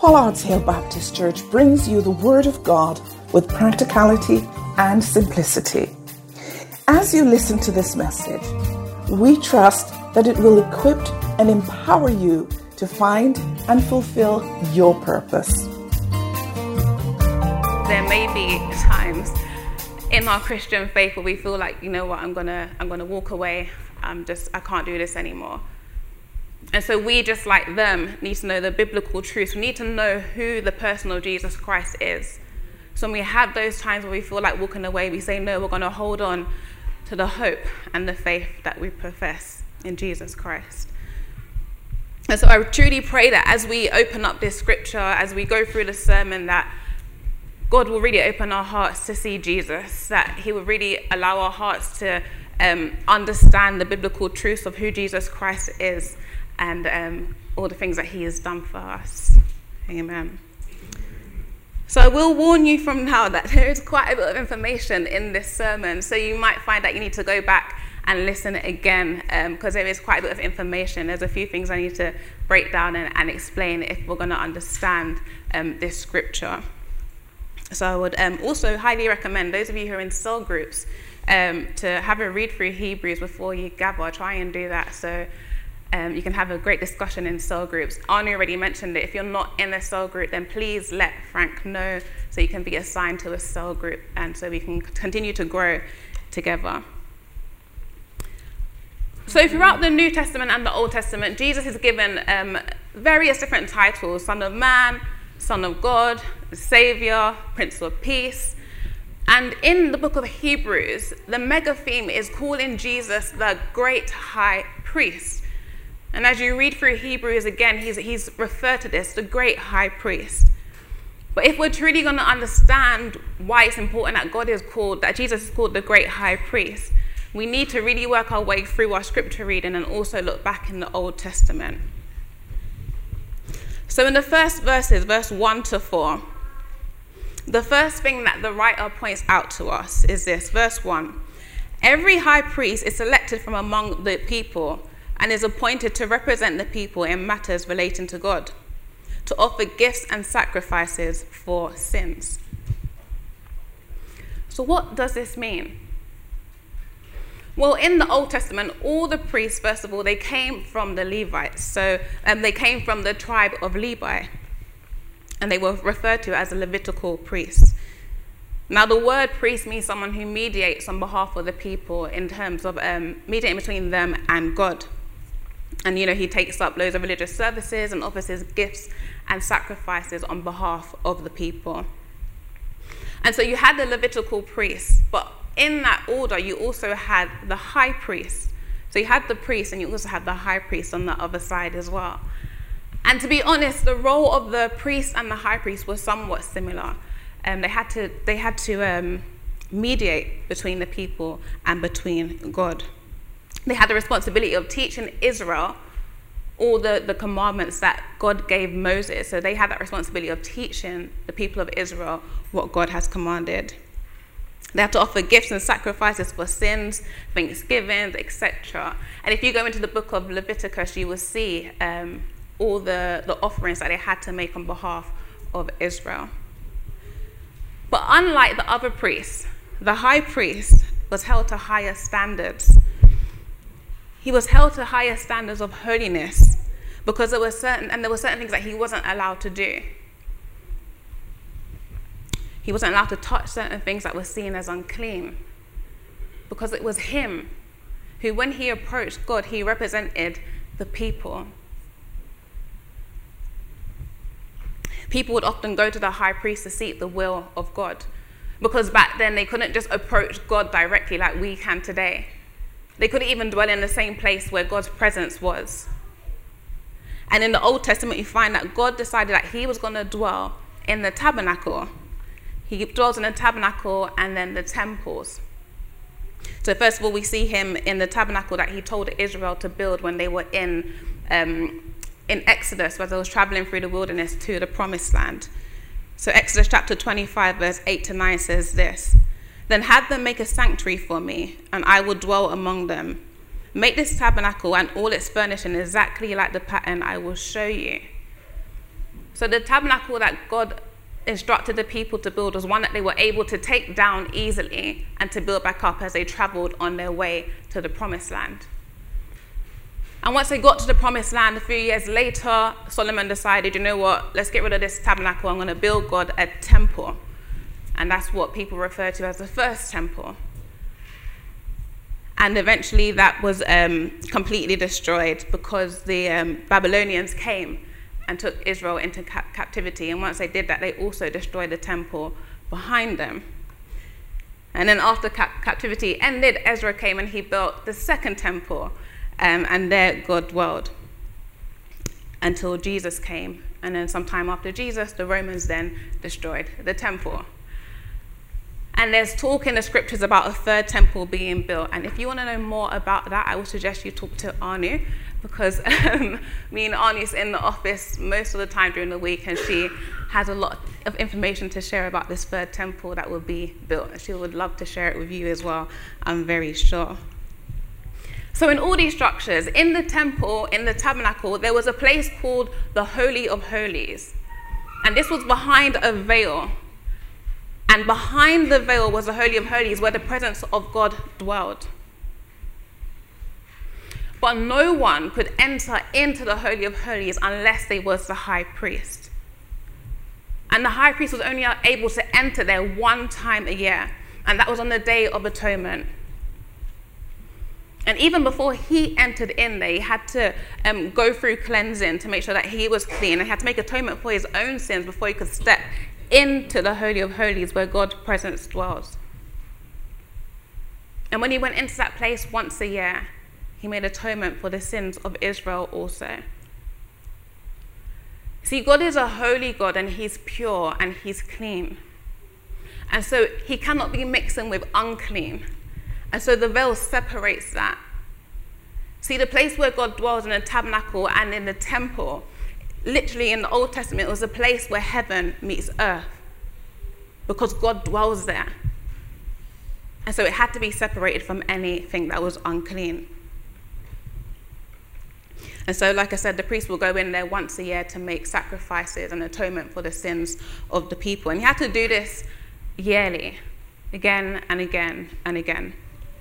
Pollard's Hill Baptist Church brings you the Word of God with practicality and simplicity. As you listen to this message, we trust that it will equip and empower you to find and fulfill your purpose. There may be times in our Christian faith where we feel like, you know what, I'm gonna walk away. I can't do this anymore. And so we, just like them, need to know the biblical truths. We need to know who the person of Jesus Christ is. So when we have those times where we feel like walking away, we say, no, we're going to hold on to the hope and the faith that we profess in Jesus Christ. And so I truly pray that as we open up this scripture, as we go through the sermon, that God will really open our hearts to see Jesus, that he will really allow our hearts to understand the biblical truths of who Jesus Christ is, and all the things that he has done for us. Amen. So I will warn you from now that there is quite a bit of information in this sermon, so you might find that you need to go back and listen again, because there is quite a bit of information. There's a few things I need to break down and explain if we're going to understand this scripture. So I would also highly recommend those of you who are in cell groups to have a read through Hebrews before you gather. Try and do that so you can have a great discussion in cell groups. Arnie already mentioned it. If you're not in a cell group, then please let Frank know so you can be assigned to a cell group and so we can continue to grow together. So throughout the New Testament and the Old Testament, Jesus is given various different titles: Son of Man, Son of God, Savior, Prince of Peace. And in the book of Hebrews, the mega theme is calling Jesus the great high priest. And as you read through Hebrews again, he's referred to this, the great high priest. But if we're truly going to understand why it's important that Jesus is called the great high priest, we need to really work our way through our scripture reading and also look back in the Old Testament. So in the first verses, verse 1 to 4, the first thing that the writer points out to us is this, verse 1. Every high priest is selected from among the people and is appointed to represent the people in matters relating to God, to offer gifts and sacrifices for sins. So what does this mean? Well, in the Old Testament, all the priests, first of all, they came from the Levites. So they came from the tribe of Levi, and they were referred to as the Levitical priests. Now, the word priest means someone who mediates on behalf of the people in terms of mediating between them and God. And, he takes up loads of religious services and offers his gifts and sacrifices on behalf of the people. And so you had the Levitical priests, but in that order, you also had the high priest. So you had the priest and you also had the high priest on the other side as well. And to be honest, the role of the priest and the high priest was somewhat similar. They had to mediate between the people and between God. They had the responsibility of teaching Israel all the commandments that God gave Moses. So they had that responsibility of teaching the people of Israel what God has commanded. They had to offer gifts and sacrifices for sins, thanksgivings, etc. And if you go into the book of Leviticus, you will see all the offerings that they had to make on behalf of Israel. But unlike the other priests, the high priest was held to higher standards. He was held to higher standards of holiness because there were certain things that he wasn't allowed to do. He wasn't allowed to touch certain things that were seen as unclean because it was him who, when he approached God, he represented the people. People would often go to the high priest to seek the will of God because back then they couldn't just approach God directly like we can today. They couldn't even dwell in the same place where God's presence was. And in the Old Testament, you find that God decided that he was going to dwell in the tabernacle. He dwells in the tabernacle and then the temples. So first of all, we see him in the tabernacle that he told Israel to build when they were in Exodus, where they was traveling through the wilderness to the promised land. So Exodus chapter 25, verse 8 to 9 says this: Then have them make a sanctuary for me, and I will dwell among them. Make this tabernacle and all its furnishing exactly like the pattern I will show you. So the tabernacle that God instructed the people to build was one that they were able to take down easily and to build back up as they traveled on their way to the promised land. And once they got to the promised land, a few years later, Solomon decided, you know what, let's get rid of this tabernacle. I'm going to build God a temple. And that's what people refer to as the first temple. And eventually that was completely destroyed because the Babylonians came and took Israel into captivity. And once they did that, they also destroyed the temple behind them. And then after captivity ended, Ezra came and he built the second temple. And there God dwelled until Jesus came. And then sometime after Jesus, the Romans then destroyed the temple. And there's talk in the scriptures about a third temple being built. And if you want to know more about that, I would suggest you talk to Anu, because me and Anu's in the office most of the time during the week, and she has a lot of information to share about this third temple that will be built. She would love to share it with you as well, I'm very sure. So in all these structures, in the temple, in the tabernacle, there was a place called the Holy of Holies. And this was behind a veil. And behind the veil was the Holy of Holies, where the presence of God dwelled. But no one could enter into the Holy of Holies unless they was the high priest. And the high priest was only able to enter there one time a year, and that was on the Day of Atonement. And even before he entered in there, he had to go through cleansing to make sure that he was clean. And he had to make atonement for his own sins before he could step into the Holy of Holies where God's presence dwells. And when he went into that place once a year, he made atonement for the sins of Israel also. See, God is a holy God, and he's pure and he's clean. And so he cannot be mixing with unclean. And so the veil separates that. See, the place where God dwells in the tabernacle and in the temple, literally in the Old Testament, it was a place where heaven meets earth, because God dwells there. And so it had to be separated from anything that was unclean. And so, like I said, the priest will go in there once a year to make sacrifices and atonement for the sins of the people. And he had to do this yearly, again and again and again.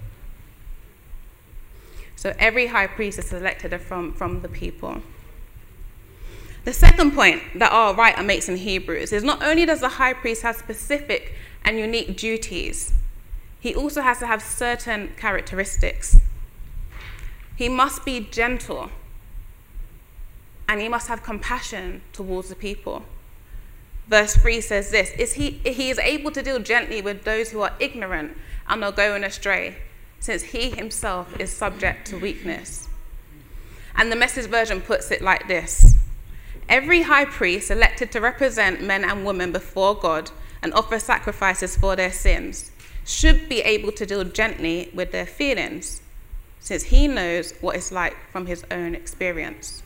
So every high priest is selected from the people. The second point that our writer makes in Hebrews is not only does the high priest have specific and unique duties, he also has to have certain characteristics. He must be gentle, and he must have compassion towards the people. Verse 3 says this, he is able to deal gently with those who are ignorant and are going astray, since he himself is subject to weakness. And the Message version puts it like this: every high priest elected to represent men and women before God and offer sacrifices for their sins should be able to deal gently with their feelings, since he knows what it's like from his own experience.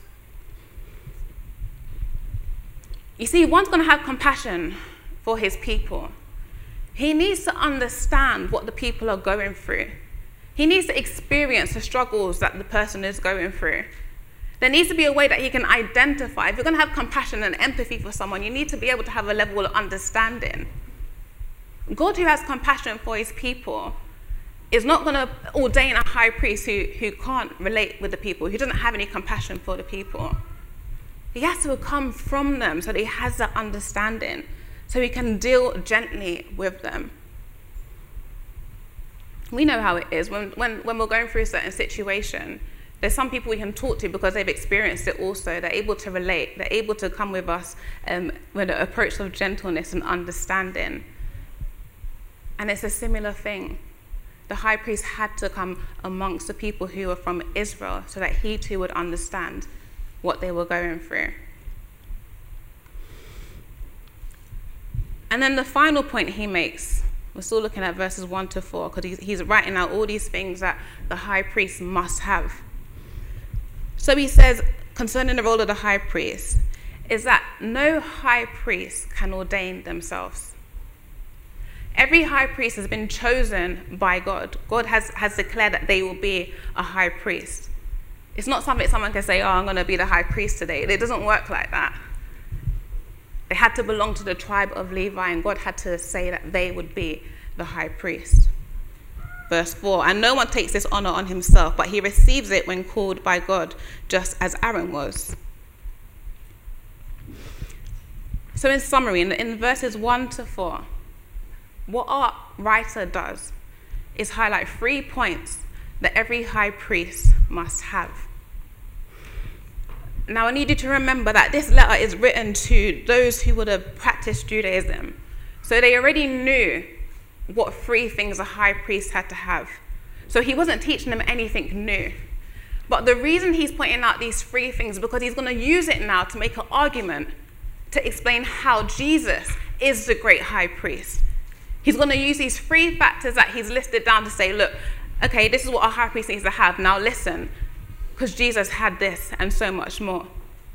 You see, one's going to have compassion for his people. He needs to understand what the people are going through. He needs to experience the struggles that the person is going through. There needs to be a way that he can identify. If you're going to have compassion and empathy for someone, you need to be able to have a level of understanding. God, who has compassion for his people, is not going to ordain a high priest who can't relate with the people, who doesn't have any compassion for the people. He has to come from them so that he has that understanding, so he can deal gently with them. We know how it is. When we're going through a certain situation, there's some people we can talk to because they've experienced it also. They're able to relate. They're able to come with us with an approach of gentleness and understanding. And it's a similar thing. The high priest had to come amongst the people who were from Israel so that he too would understand what they were going through. And then the final point he makes, we're still looking at verses 1 to 4, because he's writing out all these things that the high priest must have. So he says, concerning the role of the high priest, is that no high priest can ordain themselves. Every high priest has been chosen by God. God has declared that they will be a high priest. It's not something someone can say, oh, I'm going to be the high priest today. It doesn't work like that. They had to belong to the tribe of Levi, and God had to say that they would be the high priest. Verse 4, and no one takes this honor on himself, but he receives it when called by God, just as Aaron was. So in summary, in verses 1 to 4, what our writer does is highlight 3 points that every high priest must have. Now I need you to remember that this letter is written to those who would have practiced Judaism. So they already knew what 3 things a high priest had to have. So he wasn't teaching them anything new. But the reason he's pointing out these 3 things is because he's going to use it now to make an argument to explain how Jesus is the great high priest. He's going to use these 3 factors that he's listed down to say, look, okay, this is what a high priest needs to have. Now listen, because Jesus had this and so much more.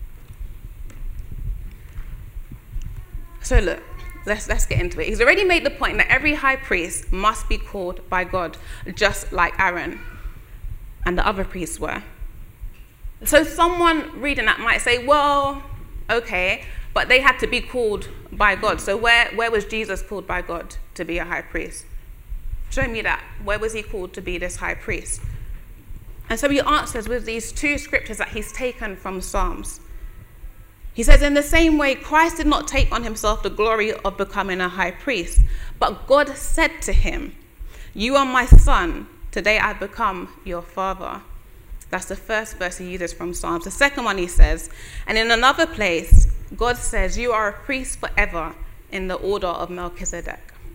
So look, let's get into it. He's already made the point that every high priest must be called by God, just like Aaron and the other priests were. So someone reading that might say, well, okay, but they had to be called by God. So where was Jesus called by God to be a high priest? Show me that. Where was he called to be this high priest? And so he answers with these 2 scriptures that he's taken from Psalms. He says, in the same way, Christ did not take on himself the glory of becoming a high priest, but God said to him, you are my son, today I become your father. That's the first verse he uses from Psalms. The second one he says, and in another place, God says, you are a priest forever in the order of Melchizedek.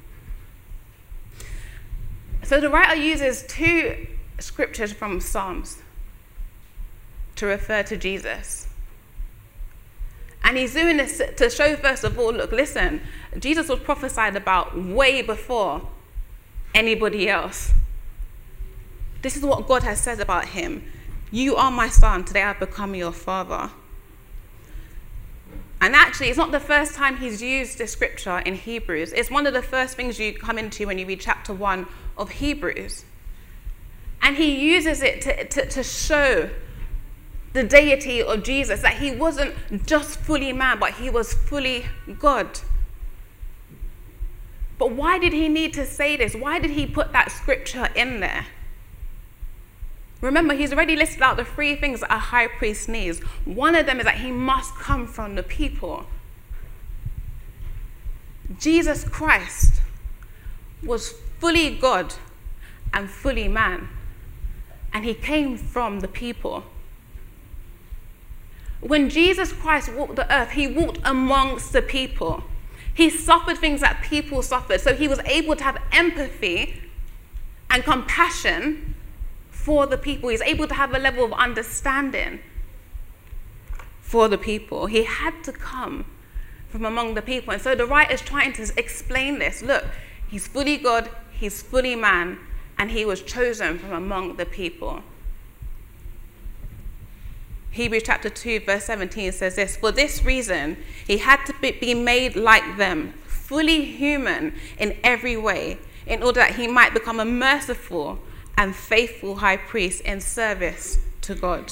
So the writer uses 2 scriptures from Psalms to refer to Jesus. And he's doing this to show, first of all, look, listen, Jesus was prophesied about way before anybody else. This is what God has said about him. You are my son, today I've become your father. And actually, it's not the first time he's used this scripture in Hebrews. It's one of the first things you come into when you read chapter 1 of Hebrews. And he uses it to show the deity of Jesus, that he wasn't just fully man, but he was fully God. But why did he need to say this? Why did he put that scripture in there? Remember, he's already listed out the 3 things that a high priest needs. One of them is that he must come from the people. Jesus Christ was fully God and fully man, and he came from the people. When Jesus Christ walked the earth, he walked amongst the people. He suffered things that people suffered, so he was able to have empathy and compassion for the people. He's able to have a level of understanding for the people. He had to come from among the people. And so the writer is trying to explain this. Look, he's fully God, he's fully man, and he was chosen from among the people. Hebrews chapter 2, verse 17 says this, for this reason, he had to be made like them, fully human in every way, in order that he might become a merciful and faithful high priest in service to God.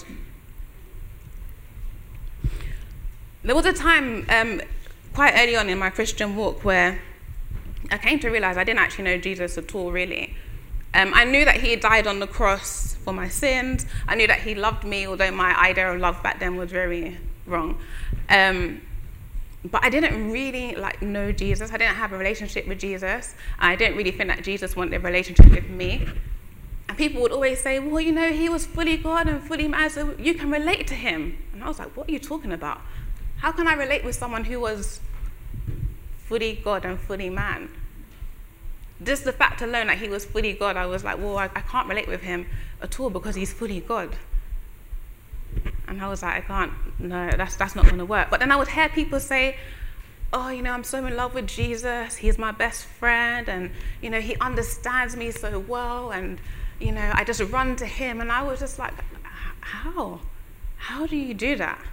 There was a time quite early on in my Christian walk where I came to realize I didn't actually know Jesus at all, really. I knew that he died on the cross for my sins. I knew that he loved me, although my idea of love back then was very wrong. But I didn't really know Jesus. I didn't have a relationship with Jesus. I didn't really think that Jesus wanted a relationship with me. And people would always say, well, you know, he was fully God and fully man, so you can relate to him. And I was like, what are you talking about? How can I relate with someone who was fully God and fully man? Just the fact alone that he was fully God, I was like, well, I can't relate with him at all because he's fully God. And I was like, no, that's not going to work. But then I would hear people say, oh, you know, I'm so in love with Jesus. He's my best friend. And, you know, he understands me so well. And, you know, I just run to him. And I was just like, how? How do you do that?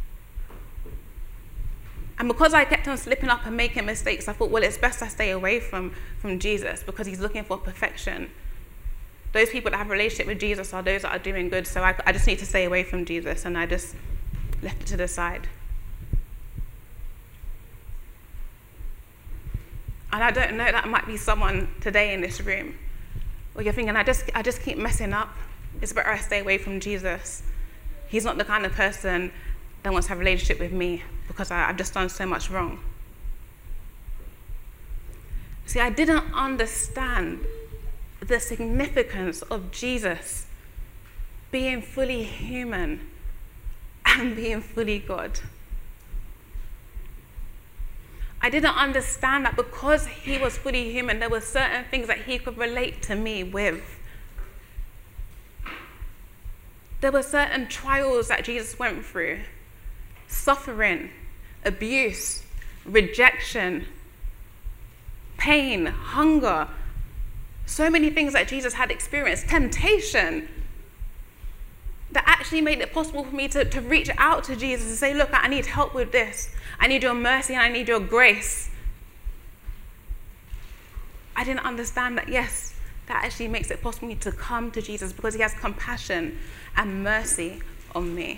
And because I kept on slipping up and making mistakes, I thought, well, it's best I stay away from Jesus because he's looking for perfection. Those people that have a relationship with Jesus are those that are doing good, so I just need to stay away from Jesus, and I just left it to the side. And I don't know, that might be someone today in this room. Or you're thinking, I just keep messing up. It's better I stay away from Jesus. He's not the kind of person that wants to have a relationship with me because I've just done so much wrong. See, I didn't understand the significance of Jesus being fully human and being fully God. I didn't understand that because he was fully human, there were certain things that he could relate to me with. There were certain trials that Jesus went through: suffering, abuse, rejection, pain, hunger, so many things that Jesus had experienced, temptation, that actually made it possible for me to reach out to Jesus and say, look, I need help with this. I need your mercy and I need your grace. I didn't understand that, yes, that actually makes it possible for me to come to Jesus because he has compassion and mercy on me.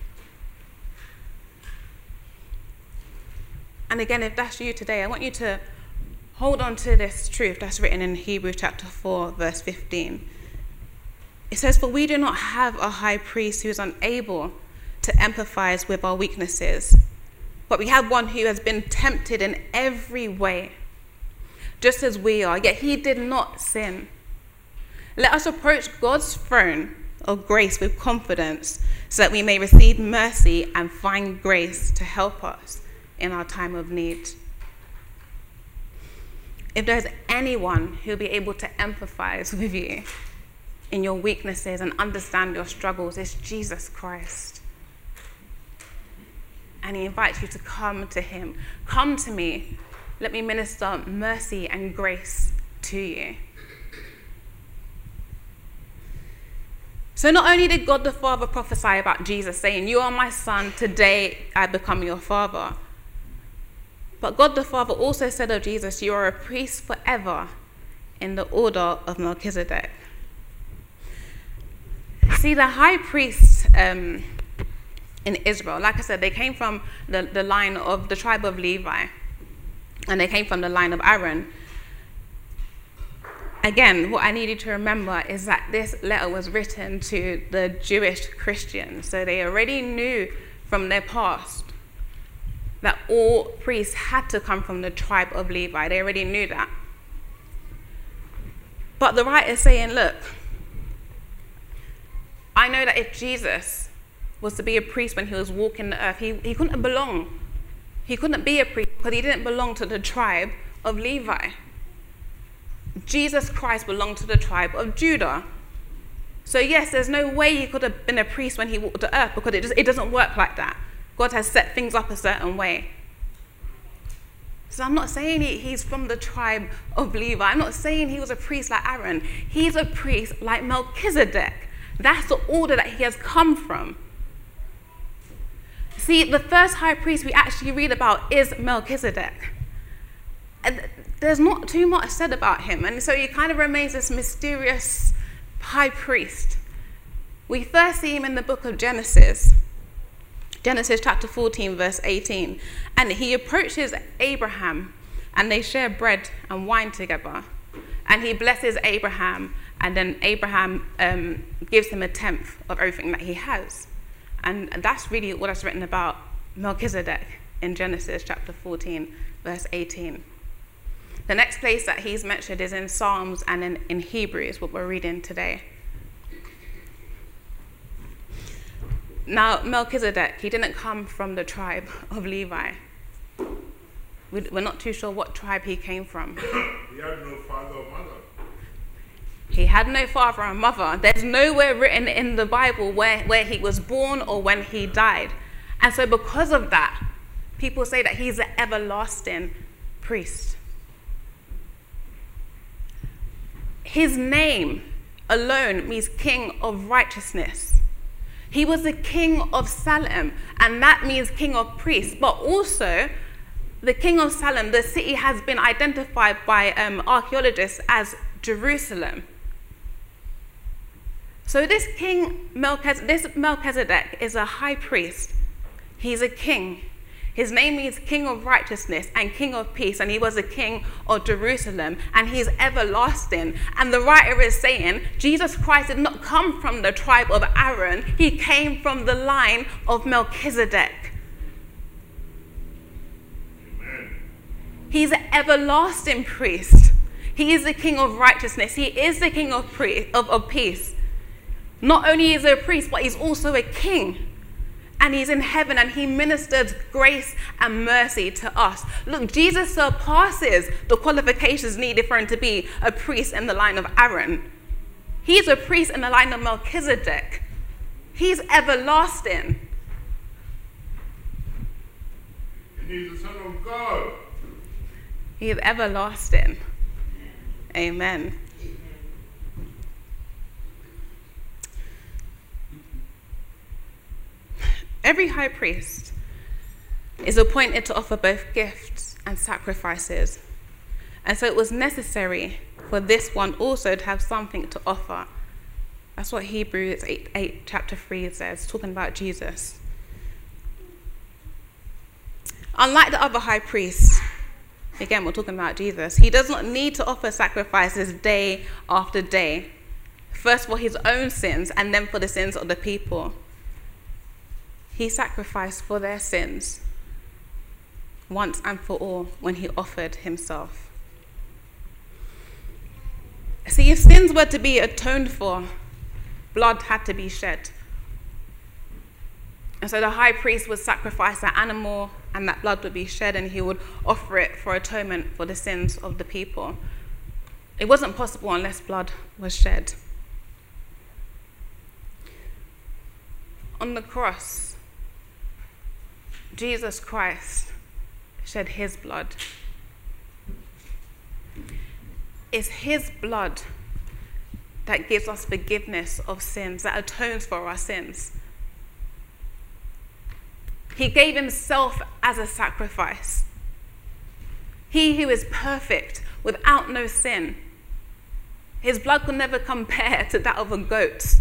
And again, if that's you today, I want you to hold on to this truth that's written in Hebrews chapter 4, verse 15. It says, for we do not have a high priest who is unable to empathize with our weaknesses, but we have one who has been tempted in every way, just as we are, yet he did not sin. Let us approach God's throne of grace with confidence so that we may receive mercy and find grace to help us in our time of need. If there's anyone who'll be able to empathize with you in your weaknesses and understand your struggles, it's Jesus Christ. And he invites you to come to him. Come to me. Let me minister mercy and grace to you. So not only did God the Father prophesy about Jesus, saying, you are my son, today I become your father, but God the Father also said of Jesus, you are a priest forever in the order of Melchizedek. See, the high priests in Israel, like I said, they came from the line of the tribe of Levi, and they came from the line of Aaron. Again, what I need you to remember is that this letter was written to the Jewish Christians, so they already knew from their past that all priests had to come from the tribe of Levi. They already knew that. But the writer is saying, look, I know that if Jesus was to be a priest when he was walking the earth, he couldn't belong. He couldn't be a priest because he didn't belong to the tribe of Levi. Jesus Christ belonged to the tribe of Judah. So yes, there's no way he could have been a priest when he walked the earth because it doesn't work like that. God has set things up a certain way. So I'm not saying he's from the tribe of Levi. I'm not saying he was a priest like Aaron. He's a priest like Melchizedek. That's the order that he has come from. See, the first high priest we actually read about is Melchizedek. And there's not too much said about him. And so he kind of remains this mysterious high priest. We first see him in the book of Genesis. Genesis chapter 14, verse 18. And he approaches Abraham, and they share bread and wine together. And he blesses Abraham, and then Abraham gives him a tenth of everything that he has. And that's really what that's written about Melchizedek in Genesis chapter 14, verse 18. The next place that he's mentioned is in Psalms and in Hebrews, what we're reading today. Now, Melchizedek, he didn't come from the tribe of Levi. We're not too sure what tribe he came from. He had no father or mother. He had no father or mother. There's nowhere written in the Bible where he was born or when he died. And so because of that, people say that he's an everlasting priest. His name alone means king of righteousness. He was the king of Salem, and that means king of priests. But also, the king of Salem, the city has been identified by archaeologists as Jerusalem. So this king, this Melchizedek, is a high priest. He's a king. His name means King of Righteousness and King of Peace, and he was a king of Jerusalem, and he is everlasting. And the writer is saying Jesus Christ did not come from the tribe of Aaron. He came from the line of Melchizedek. Amen. He's an everlasting priest. He is the King of Righteousness. He is the King of peace. Not only is he a priest, but he's also a king. And he's in heaven, and he ministers grace and mercy to us. Look, Jesus surpasses the qualifications needed for him to be a priest in the line of Aaron. He's a priest in the line of Melchizedek. He's everlasting. And he's the Son of God. He is everlasting. Amen. Every high priest is appointed to offer both gifts and sacrifices. And so it was necessary for this one also to have something to offer. That's what Hebrews 8 chapter 3 says, talking about Jesus. Unlike the other high priests, again, we're talking about Jesus, he does not need to offer sacrifices day after day, first for his own sins and then for the sins of the people. He sacrificed for their sins once and for all when he offered himself. See, if sins were to be atoned for, blood had to be shed. And so the high priest would sacrifice an animal, and that blood would be shed, and he would offer it for atonement for the sins of the people. It wasn't possible unless blood was shed. On the cross, Jesus Christ shed his blood. It's his blood that gives us forgiveness of sins, that atones for our sins. He gave himself as a sacrifice. He who is perfect, without no sin. His blood could never compare to that of a goat.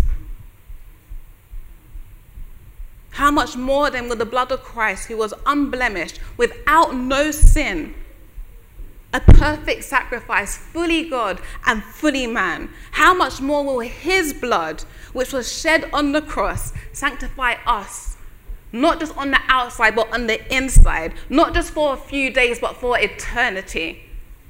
How much more then will the blood of Christ, who was unblemished, without no sin, a perfect sacrifice, fully God and fully man, how much more will his blood, which was shed on the cross, sanctify us, not just on the outside, but on the inside, not just for a few days, but for eternity.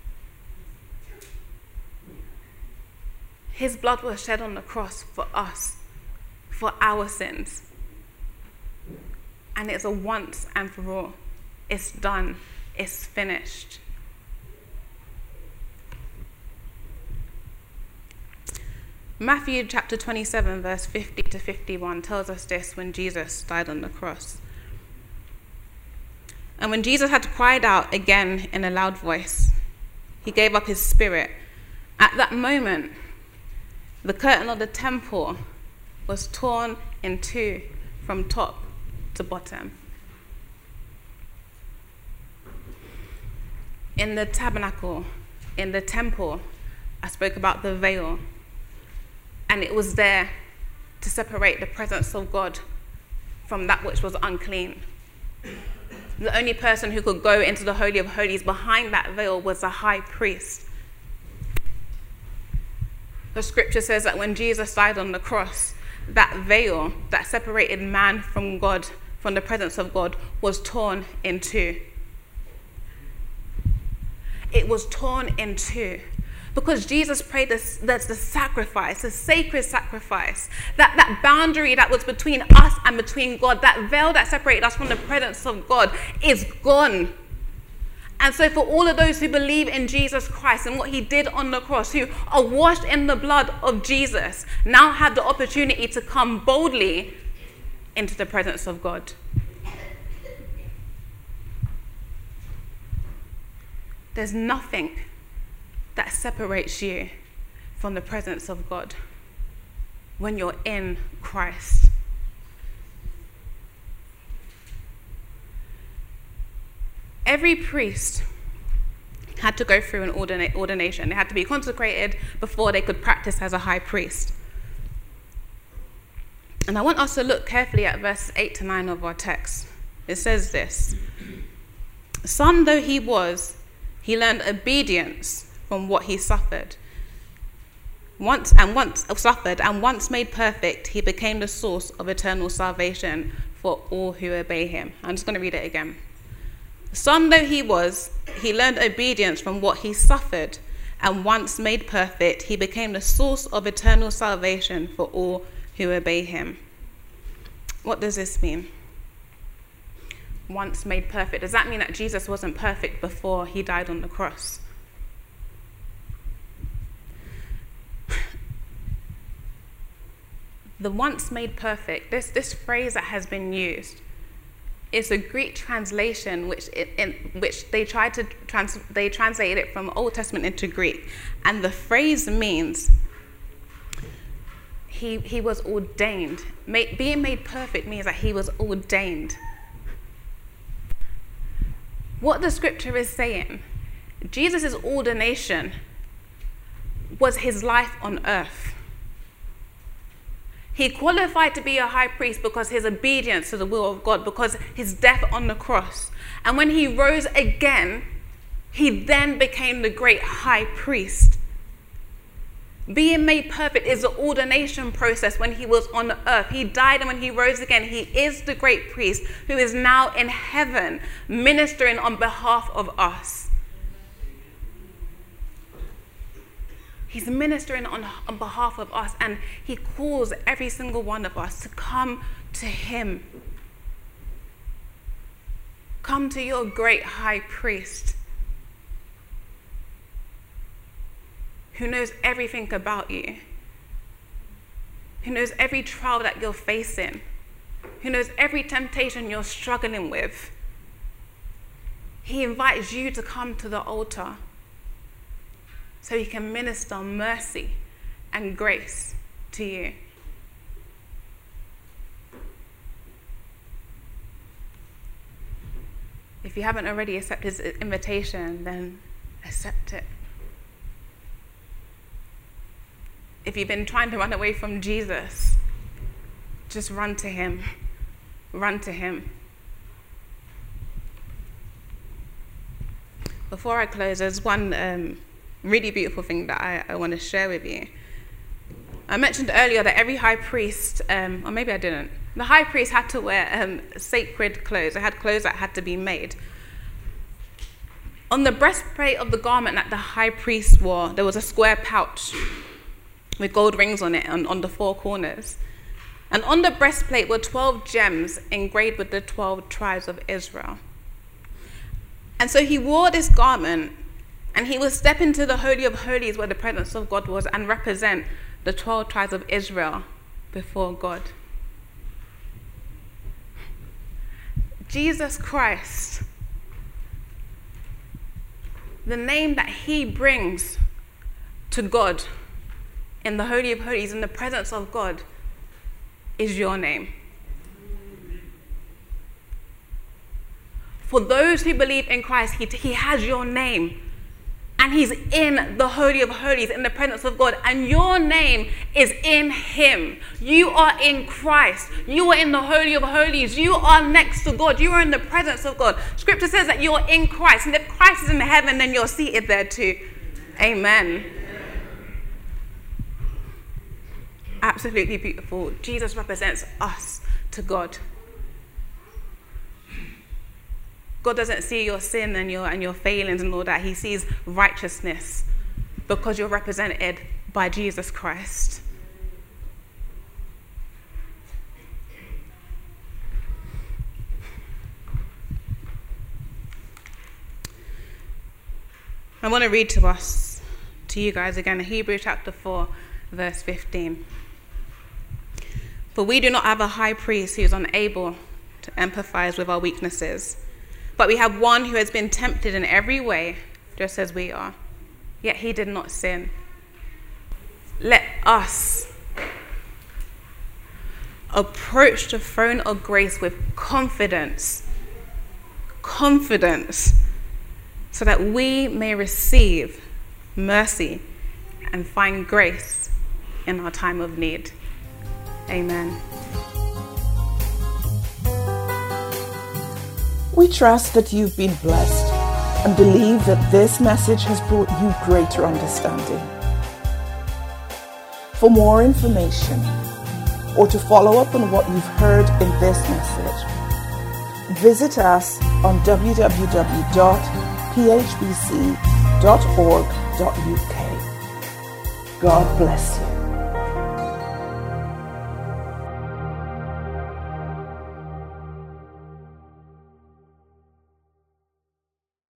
His blood was shed on the cross for us, for our sins. And it's a once and for all. It's done. It's finished. Matthew chapter 27, verse 50 to 51 tells us this when Jesus died on the cross. And when Jesus had cried out again in a loud voice, he gave up his spirit. At that moment, the curtain of the temple was torn in two from top to bottom. In the tabernacle, in the temple, I spoke about the veil, and it was there to separate the presence of God from that which was unclean. The only person who could go into the Holy of Holies behind that veil was the high priest. The scripture says that when Jesus died on the cross, that veil that separated man from God, from the presence of God, was torn in two. It was torn in two because Jesus prayed the sacrifice, the sacred sacrifice, that boundary that was between us and between God, that veil that separated us from the presence of God is gone. And so for all of those who believe in Jesus Christ and what he did on the cross, who are washed in the blood of Jesus, now have the opportunity to come boldly into the presence of God. There's nothing that separates you from the presence of God when you're in Christ. Every priest had to go through an ordination. They had to be consecrated before they could practice as a high priest. And I want us to look carefully at verses 8 to 9 of our text. it says this: "Son though he was, he learned obedience from what he suffered. Once made perfect, he became the source of eternal salvation for all who obey him." I'm just going to read it again. "Son though he was, he learned obedience from what he suffered, and once made perfect, he became the source of eternal salvation for all who obey him." What does this mean? Once made perfect. Does that mean that Jesus wasn't perfect before he died on the cross? The once made perfect, this phrase that has been used, is a Greek translation which they translated it from Old Testament into Greek, and the phrase means he was ordained. Being made perfect means that he was ordained. What the scripture is saying, Jesus' ordination was his life on earth. He qualified to be a high priest because his obedience to the will of God, because his death on the cross. And when he rose again, he then became the great high priest. Being made perfect is the ordination process when he was on earth. He died, and when he rose again, he is the great priest who is now in heaven ministering on behalf of us. He's ministering on behalf of us, and he calls every single one of us to come to him. Come to your great high priest who knows everything about you, who knows every trial that you're facing, who knows every temptation you're struggling with. He invites you to come to the altar so he can minister mercy and grace to you. If you haven't already accepted his invitation, then accept it. If you've been trying to run away from Jesus, just run to him. Run to him. Before I close, there's one really beautiful thing that I want to share with you. I mentioned earlier that every high priest, or maybe I didn't, the high priest had to wear sacred clothes. They had clothes that had to be made. On the breastplate of the garment that the high priest wore, there was a square pouch with gold rings on it on the four corners. And on the breastplate were 12 gems engraved with the 12 tribes of Israel. And so he wore this garment, and he would step into the Holy of Holies where the presence of God was and represent the 12 tribes of Israel before God. Jesus Christ, the name that he brings to God in the Holy of Holies, in the presence of God, is your name. For those who believe in Christ, he has your name. And he's in the Holy of Holies, in the presence of God. And your name is in him. You are in Christ. You are in the Holy of Holies. You are next to God. You are in the presence of God. Scripture says that you are in Christ. And if Christ is in heaven, then you're seated there too. Amen. Absolutely beautiful. Jesus represents us to God. God doesn't see your sin and your failings and all that. He sees righteousness because you're represented by Jesus Christ. I want to read to you guys again, Hebrews chapter 4, verse 15. For we do not have a high priest who is unable to empathize with our weaknesses, but we have one who has been tempted in every way, just as we are, yet he did not sin. Let us approach the throne of grace with confidence, so that we may receive mercy and find grace in our time of need. Amen. We trust that you've been blessed and believe that this message has brought you greater understanding. For more information or to follow up on what you've heard in this message, visit us on www.phbc.org.uk. God bless you.